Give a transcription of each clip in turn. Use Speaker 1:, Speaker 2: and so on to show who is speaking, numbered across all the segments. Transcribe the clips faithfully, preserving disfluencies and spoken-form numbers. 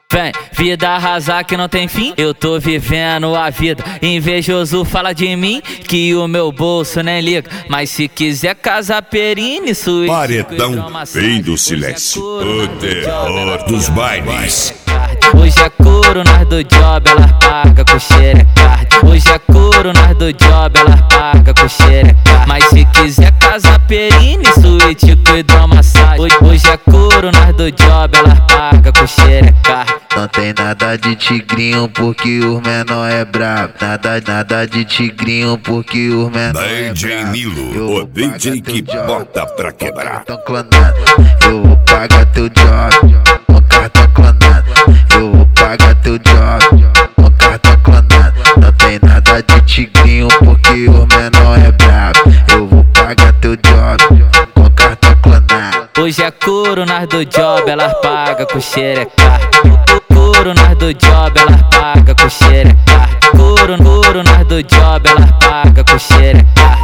Speaker 1: Vem, vida arrasar que não tem fim, eu tô vivendo a vida. Invejoso fala de mim, que o meu bolso nem liga. Mas se quiser casa perine, suíte.
Speaker 2: Paredão vem do silêncio, o terror dos bailes.
Speaker 1: Hoje é couro, nós do job, elas paga com xerecard. Hoje é couro, nós do job, elas paga com xerecard. Mas se quiser casa perine, suíte com hidromassagem. Hoje, hoje é couro, nós do job, elas paga com xerecard.
Speaker 3: Não tem nada de tigrinho porque os menor é brabo. Nada, nada de tigrinho porque os menor é
Speaker 2: D J Nilo, o D J que bota pra quebrar.
Speaker 3: Cartão clonado, eu vou pagar teu job com cartão clonado. Eu vou pagar teu job com cartão clonado. Não tem nada de tigrinho porque os menor é brabo. Eu vou pagar teu job com cartão clonado.
Speaker 1: Hoje é couro, nós do job, elas paga com xerecard. Couro, nós do job, elas paga com xerecard. Couro, couro, nós do job, elas paga com xerecard.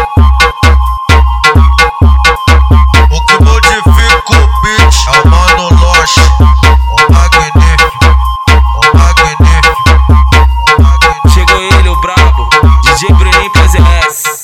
Speaker 4: O que modifica o beat é o Mano Loche, o magnífico, o magnífico, o magnífico.
Speaker 5: Chegou ele, o brabo, D J Bruninho P Z S.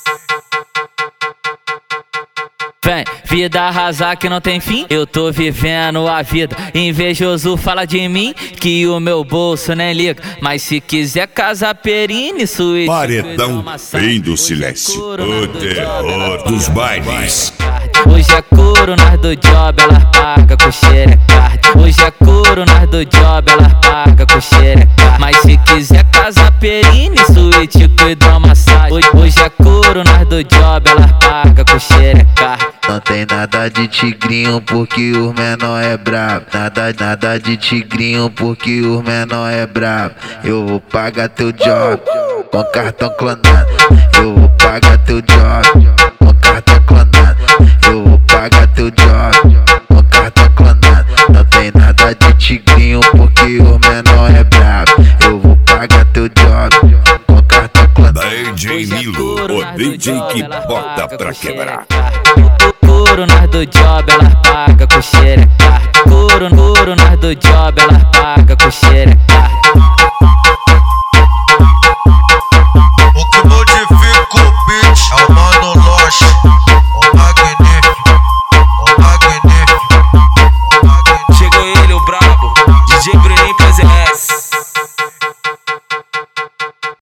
Speaker 1: Vem, vida arrasar que não tem fim, eu tô vivendo a vida. Invejoso fala de mim, que o meu bolso nem liga. Mas se quiser casa perine, suíte.
Speaker 2: Paredão vem do silêncio, o terror dos bailes.
Speaker 1: Hoje é couro, nós do job, elas paga com xerecard. Hoje é couro, nós do job, elas paga com xerecard. Mas se quiser casa perine, suíte com hidromassagem. Hoje, hoje é couro, nós do job, elas paga com xerecard.
Speaker 3: Não tem nada de tigrinho porque os menor é brabo. Nada, nada de tigrinho porque os menor é brabo. Eu vou pagar teu job com cartão clonado. Eu vou pagar teu job com cartão clonado. Eu vou pagar teu job com cartão clonado. Não tem nada de tigrinho porque os menor é brabo. Eu vou pagar teu job com cartão clonado.
Speaker 2: D J Nilo, o D J que bota pra quebrar.
Speaker 1: Couro, nós do job, elas paga com xerecard. Couro, couro, nós do job, elas paga com xerecard.